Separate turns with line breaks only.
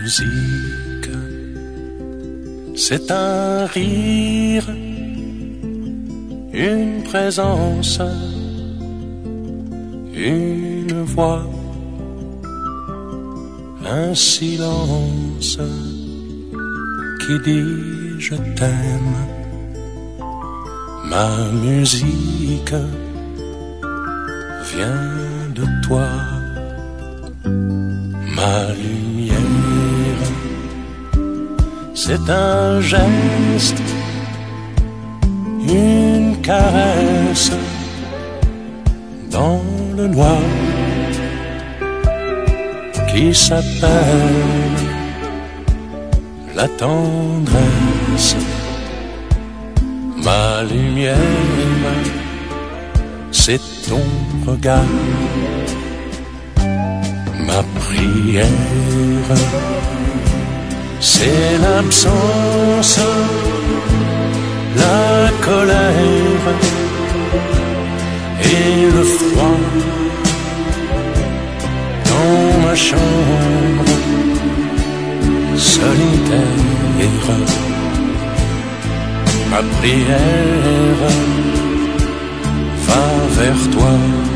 musique, c'est un rire, une présence, une voix, un silence qui dit je t'aime. Ma musique vient de toi, ma lumière, c'est un geste, une caresse dans le noir qui s'appelle la tendresse. Ma lumière, c'est ton regard. Ma prière, c'est l'absence, la colère et le froid dans ma chambre solitaire. Ma prière va vers toi.